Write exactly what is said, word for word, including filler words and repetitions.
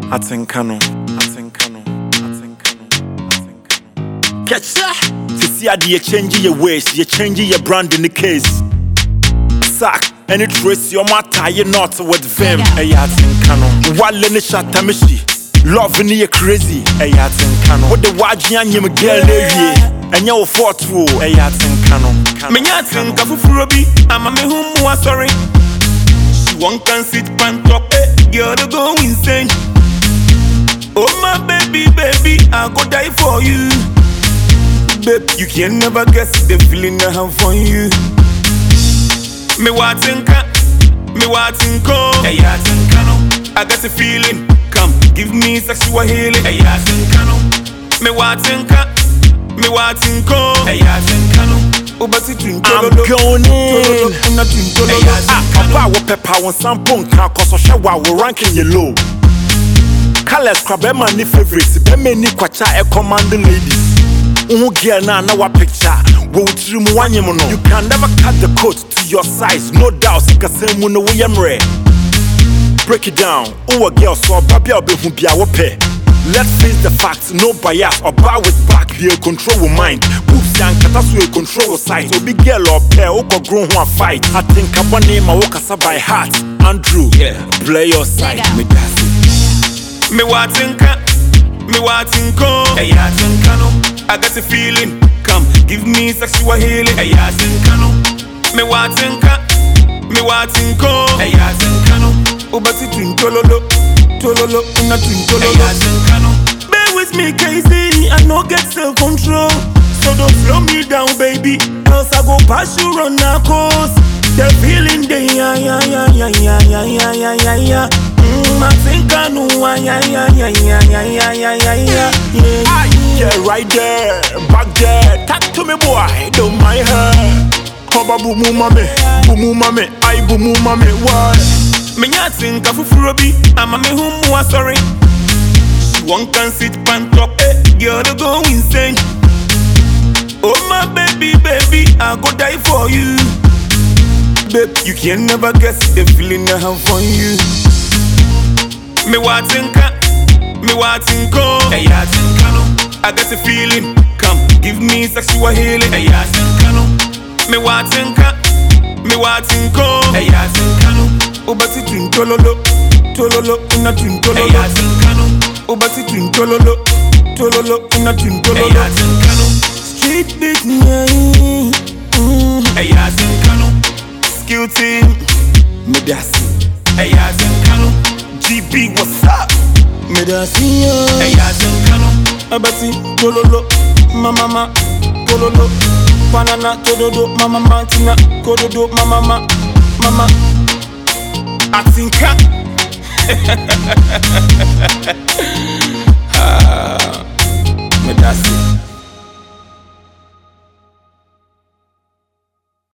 Atenkano, Atenkano, Atenkano, Atenkano. Catch that? To see how you change your ways, you change your brand in the case. Sack, and it trace your matter, you're not with them. Hey, Atenkano. While in the shot, Tamishi. Love in you crazy. Hey, Atenkano. What the wajian you girl, and you're fought through. Hey, Atenkano. Me nyatin kafu furobi, ama me humu wa sorry. She one can sit pan top, girl to go insane. Oh my baby, baby, I go die for you. Babe, you can never guess the feeling I have for you. Me watinka, me watinko. Hey, Atenkano. I got a feeling, come give me sexual healing. Hey, Atenkano. Me watinka, me watinko. Hey, Atenkano. I'm going in. Papa will pepper one sample can cause a shower will ranking you low. Colors crab my favorites, be many kwacha a commanding ladies. Uhu girl na na picture. Wo trim one you You can never cut the coat to your size, no doubt. You can say muno we am rare. Break it down. Oh a girl so baby I'll be who be our pair. Let's face the facts, no bias or bar with back, be a control with mind. Boobs and catastrophe control sight. So big girl or pair, or grown one fight. I think I want name I walk by heart. Andrew, yeah, play your side. Me that's it. Me watinka, me watinko. Hey, Atenkano. I got a feeling, come give me sexual healing. Hey, Atenkano. Me watinka, me watinko. Hey, Atenkano. Ubati twintololo. Tololo, una twintololo. Bear with me, Casey, I no get self-control. So don't slow me down, baby, else I go pass you on our course. The feeling day, yeah, yeah, yeah, yeah, yeah, yeah, yeah, yeah, yeah, yeah. Mmm, I think I know, yeah, yeah, yeah, yeah, yeah, yeah, yeah, yeah, yeah, yeah. Yeah, right there, back there, talk to me, boy, don't mind her. Hoba bumu mame, bumu mame, I bumu mame, why? Me nyatin kafu furobi, ama me humu wa sorry. She one can sit pan top, girl to go insane. Oh my baby, baby, I go die for you. Babe, you can never guess the feeling I have for you. Me watinka, me watinko. Hey, Atenkano. I got a feeling, come give me sexual healing. Hey, Atenkano. Me watinka, me watinko. Hey, Atenkano. Ubati twintololo, tololo, una twintololo. Hey, Atenkano. Ubati twintololo, tololo, una twintololo. Hey, Atenkano. Street beat me, hey, Atenkano. Skill team, me dasi. Hey, Atenkano. G B, what's up? Me dasi, hey, Atenkano. Ubati tololo, mama ma, tololo, banana tododo, mama ma, tina, kododo, mama ma, mama. Atinka. Ah, me that's it.